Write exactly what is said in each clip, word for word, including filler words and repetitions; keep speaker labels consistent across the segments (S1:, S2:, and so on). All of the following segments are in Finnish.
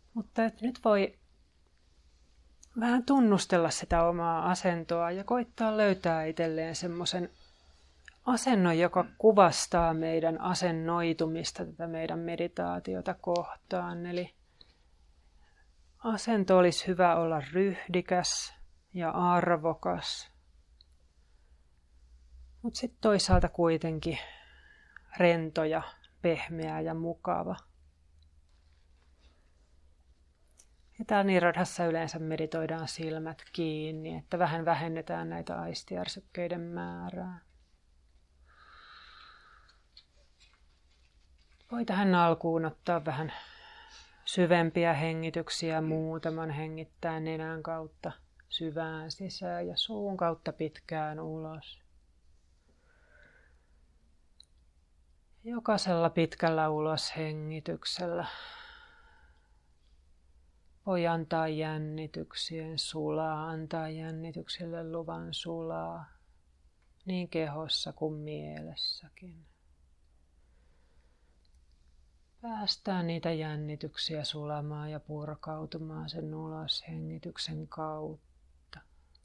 S1: Mutta et nyt voi vähän tunnustella sitä omaa asentoa ja koittaa löytää itselleen semmoisen asennon, joka kuvastaa meidän asennoitumista tätä meidän meditaatiota kohtaan. Eli asento olisi hyvä olla ryhdikäs ja arvokas, mutta sitten toisaalta kuitenkin rento ja pehmeä ja mukava. Ja täällä Nirodhassa yleensä meditoidaan silmät kiinni, että vähän vähennetään näitä aistiärsykkeiden määrää. Voi tähän alkuun ottaa vähän syvempiä hengityksiä, muutaman hengittää nenän kautta syvään sisään ja suun kautta pitkään ulos. Jokaisella pitkällä uloshengityksellä voi antaa jännityksien sulaa, antaa jännityksille luvan sulaa, niin kehossa kuin mielessäkin. Päästään niitä jännityksiä sulamaan ja purkautumaan sen uloshengityksen kautta.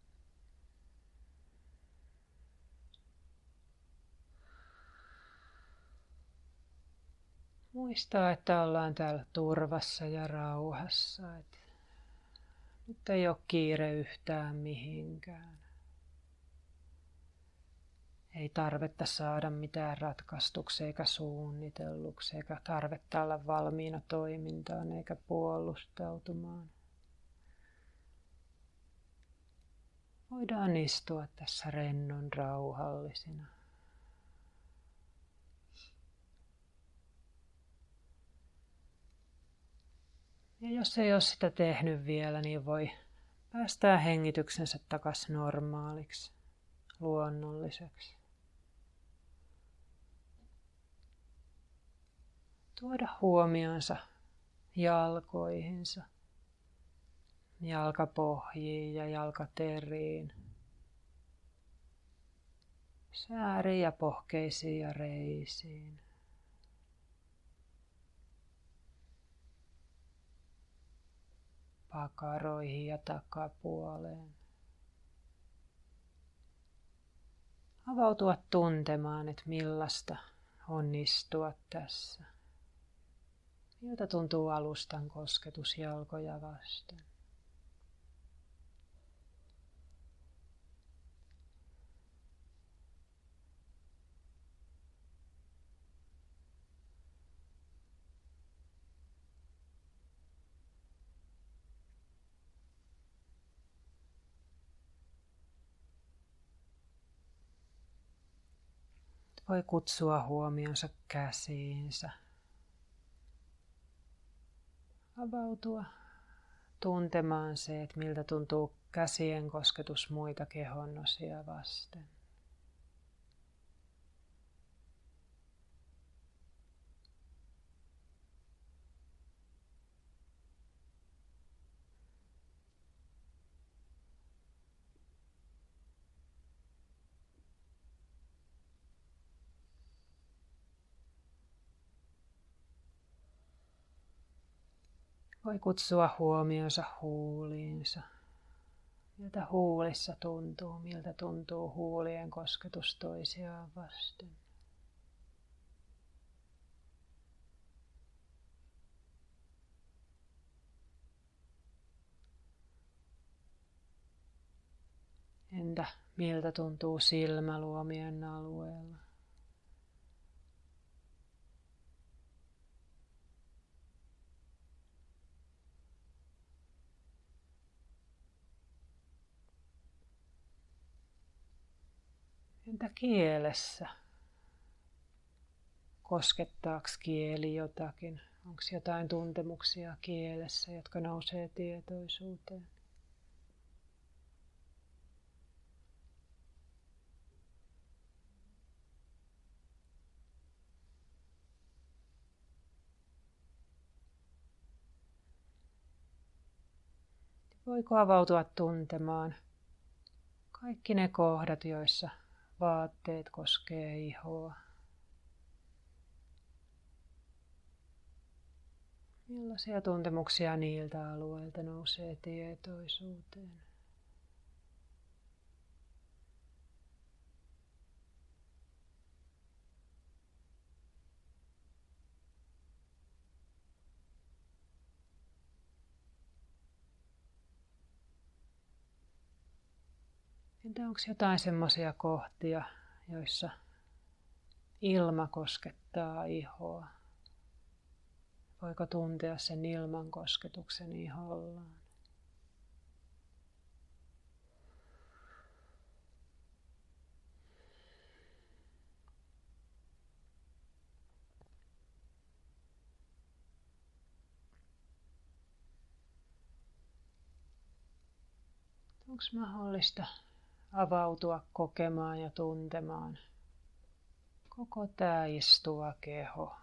S1: Muistaa, että ollaan täällä turvassa ja rauhassa. Että nyt ei ole kiire yhtään mihinkään. Ei tarvetta saada mitään ratkaistuksi eikä suunnitelluksi, eikä tarvetta olla valmiina toimintaan eikä puolustautumaan. Voidaan istua tässä rennon rauhallisina. Ja jos ei ole sitä tehnyt vielä, niin voi päästää hengityksensä takaisin normaaliksi, luonnolliseksi. Tuoda huomionsa jalkoihinsa, jalkapohjiin ja jalkateriin, sääriin ja pohkeisiin ja reisiin. Pakaroihin ja takapuoleen. Avautua tuntemaan, että millaista on istua tässä. Miltä tuntuu alustan kosketus jalkoja vasten. Voi kutsua huomionsa käsiinsä. Avautua tuntemaan se, että miltä tuntuu käsien kosketus muita kehonosia vasten. Voi kutsua huomionsa huuliinsa. Miltä huulissa tuntuu, miltä tuntuu huulien kosketus toisiaan vasten. Entä miltä tuntuu silmäluomien alueella? Entä kielessä? Koskettaako kieli jotakin? Onko jotain tuntemuksia kielessä, jotka nousee tietoisuuteen? Voiko avautua tuntemaan kaikki ne kohdat, joissa vaatteet koskee ihoa? Millaisia tuntemuksia niiltä alueilta nousee tietoisuuteen? Entä onko jotain semmoisia kohtia, joissa ilma koskettaa ihoa? Voiko tuntea sen ilman kosketuksen ihollaan? Onko mahdollista avautua kokemaan ja tuntemaan koko tämä istuva keho?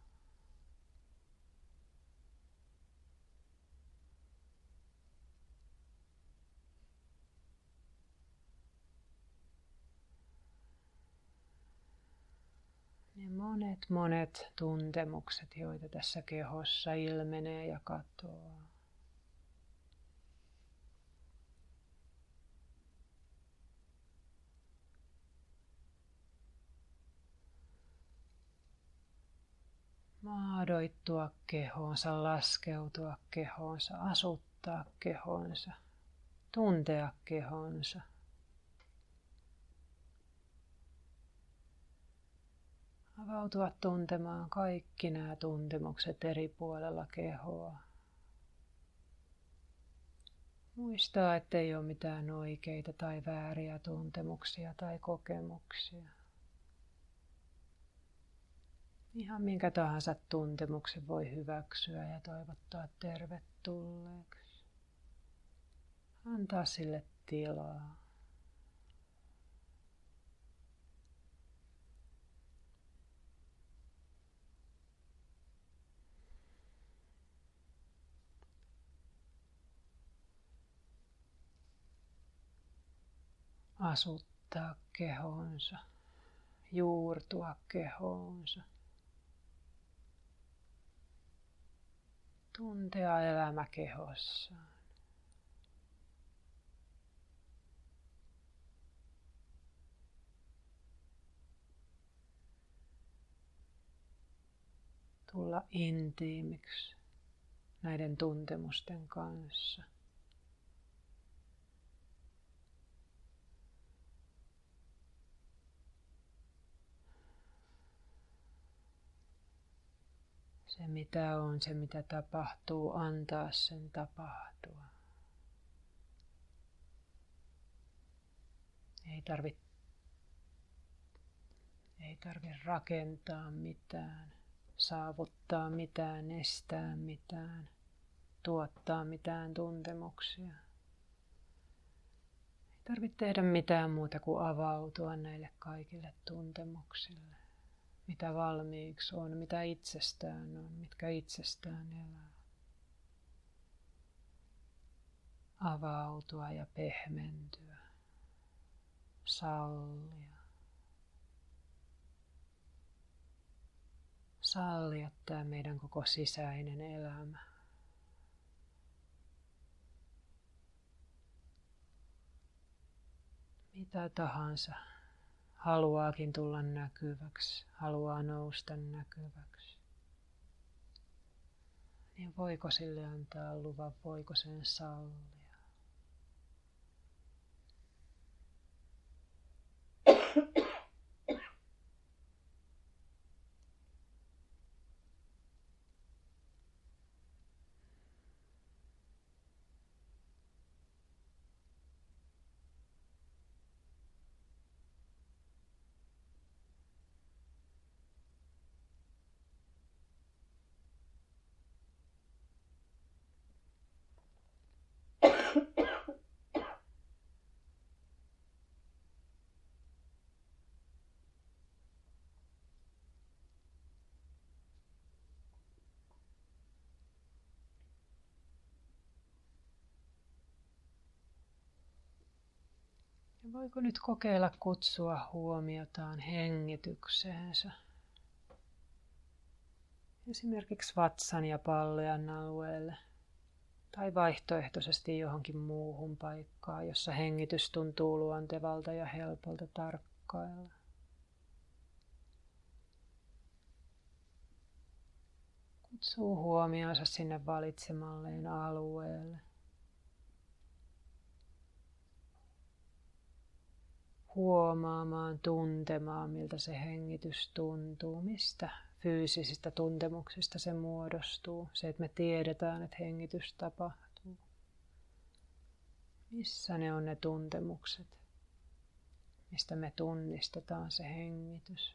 S1: Ne monet monet tuntemukset, joita tässä kehossa ilmenee ja katoaa. Maadoittua kehoonsa, laskeutua kehoonsa, asuttaa kehoonsa, tuntea kehonsa. Avautua tuntemaan kaikki nämä tuntemukset eri puolella kehoa. Muistaa, ettei ole mitään oikeita tai vääriä tuntemuksia tai kokemuksia. Ihan minkä tahansa tuntemuksen voi hyväksyä ja toivottaa tervetulleeksi. Antaa sille tilaa. Asuttaa kehonsa, juurtua kehoonsa. Tuntea elämä kehossaan. Tulla intiimiksi näiden tuntemusten kanssa. Se mitä on, se mitä tapahtuu, antaa sen tapahtua. Ei tarvitse ei tarvitse rakentaa mitään, saavuttaa mitään, estää mitään, tuottaa mitään tuntemuksia. Ei tarvitse tehdä mitään muuta kuin avautua näille kaikille tuntemuksille. Mitä valmiiksi on, mitä itsestään on, mitkä itsestään elää. Avautua ja pehmentyä, sallia. Sallia tämä meidän koko sisäinen elämä. Mitä tahansa haluaakin tulla näkyväksi, haluaa nousta näkyväksi. Niin voiko sille antaa luvan, voiko sen sallia? Ja voiko nyt kokeilla kutsua huomiotaan hengitykseensä esimerkiksi vatsan ja pallean alueelle tai vaihtoehtoisesti johonkin muuhun paikkaan, jossa hengitys tuntuu luontevalta ja helpolta tarkkailla. Kutsuu huomionsa sinne valitsemalleen alueelle. Huomaamaan, tuntemaan, miltä se hengitys tuntuu, mistä fyysisistä tuntemuksista se muodostuu. Se, että me tiedetään, että hengitys tapahtuu. Missä ne on ne tuntemukset, mistä me tunnistetaan se hengitys.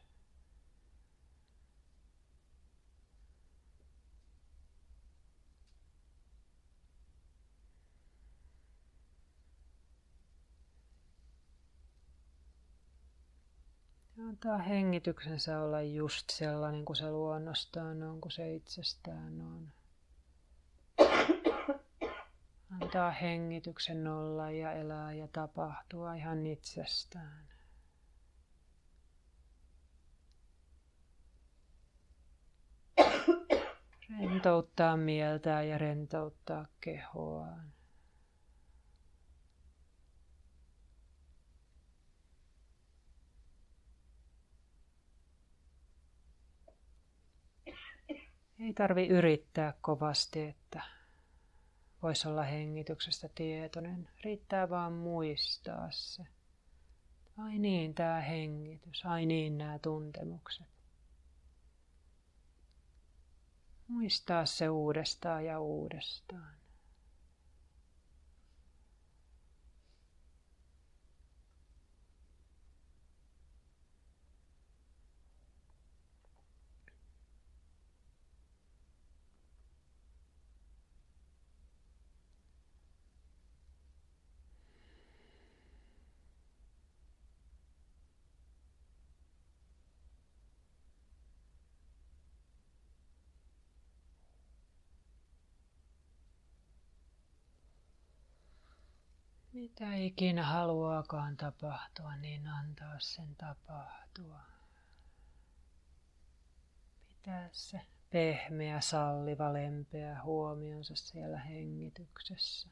S1: Ja antaa hengityksensä olla just sellainen kuin se luonnostaan on, kuin se itsestään on. Antaa hengityksen olla ja elää ja tapahtua ihan itsestään. Rentouttaa mieltään ja rentouttaa kehoaan. Ei tarvi yrittää kovasti, että voisi olla hengityksestä tietoinen. Riittää vaan muistaa se. Ai niin, tämä hengitys. Ai niin, nämä tuntemukset. Muistaa se uudestaan ja uudestaan. Mitä ikinä haluaakaan tapahtua, niin antaa sen tapahtua. Pitää se pehmeä, salliva, lempeä huomionsa siellä hengityksessä.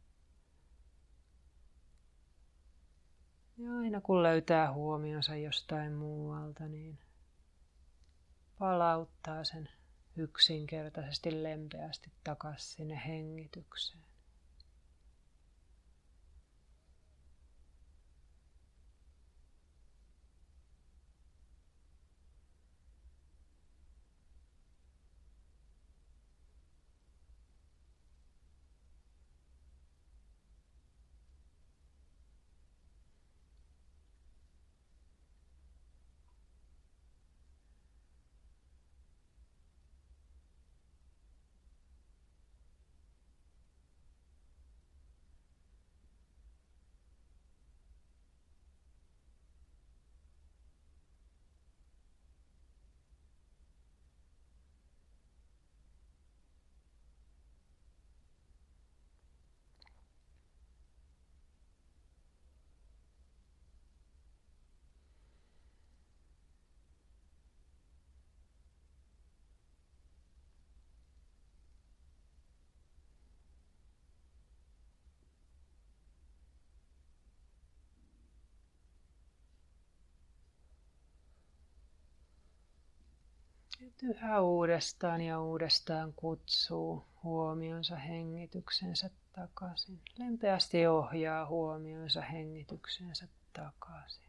S1: Ja aina kun löytää huomionsa jostain muualta, niin palauttaa sen yksinkertaisesti lempeästi takaisin sinne hengitykseen. Yhä uudestaan ja uudestaan kutsuu huomionsa hengityksensä takaisin. Lempeästi ohjaa huomionsa hengityksensä takaisin.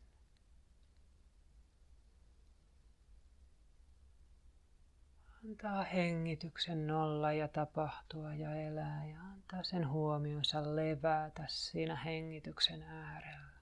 S1: Antaa hengityksen olla ja tapahtua ja elää ja antaa sen huomionsa levätä siinä hengityksen äärellä.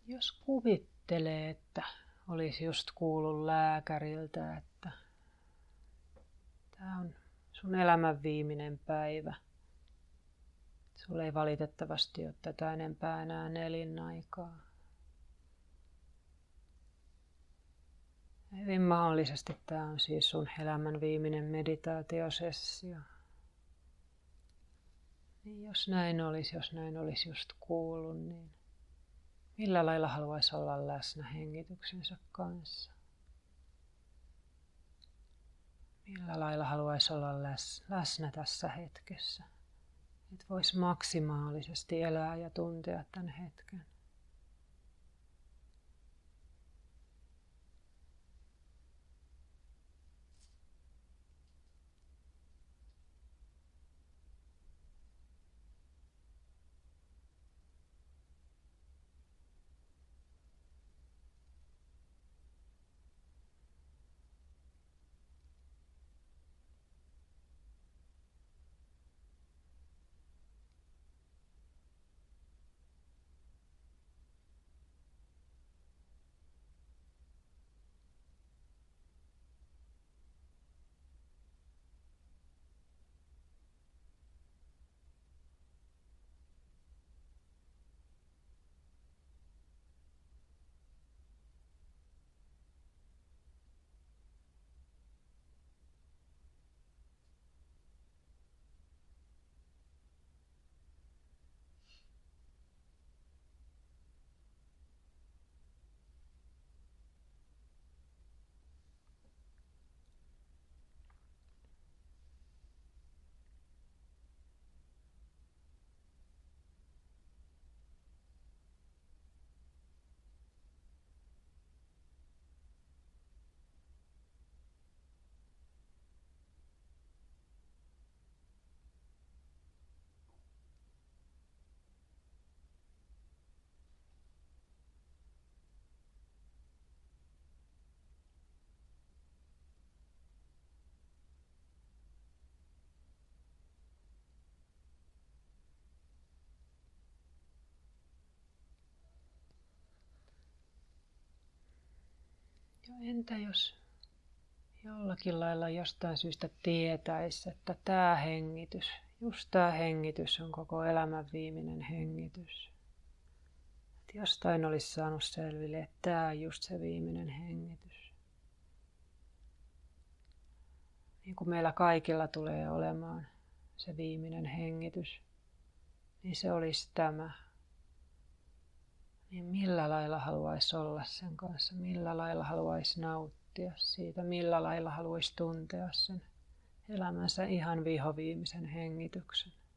S1: Jos kuvittelee, että olisi just kuullut lääkäriltä, että tämä on sun elämän viimeinen päivä. Sulla ei valitettavasti ole tätä enempää enää elinaikaa. Hyvin mahdollisesti tämä on siis sun elämän viimeinen meditaatiosessio. Niin jos näin olisi, jos näin olisi just kuullut, niin millä lailla haluaisi olla läsnä hengityksensä kanssa? Millä lailla haluaisi olla läs, läsnä tässä hetkessä? Että voisi maksimaalisesti elää ja tuntea tämän hetken. Jo entä jos jollakin lailla jostain syystä tietäisi, että tämä hengitys, just tämä hengitys on koko elämän viimeinen hengitys. Että jostain olisi saanut selville, että tämä on just se viimeinen hengitys. Niin kuin meillä kaikilla tulee olemaan se viimeinen hengitys, niin se olisi tämä. Niin millä lailla haluaisi olla sen kanssa, millä lailla haluaisi nauttia siitä, millä lailla haluaisi tuntea sen elämänsä ihan vihoviimeisen hengityksen.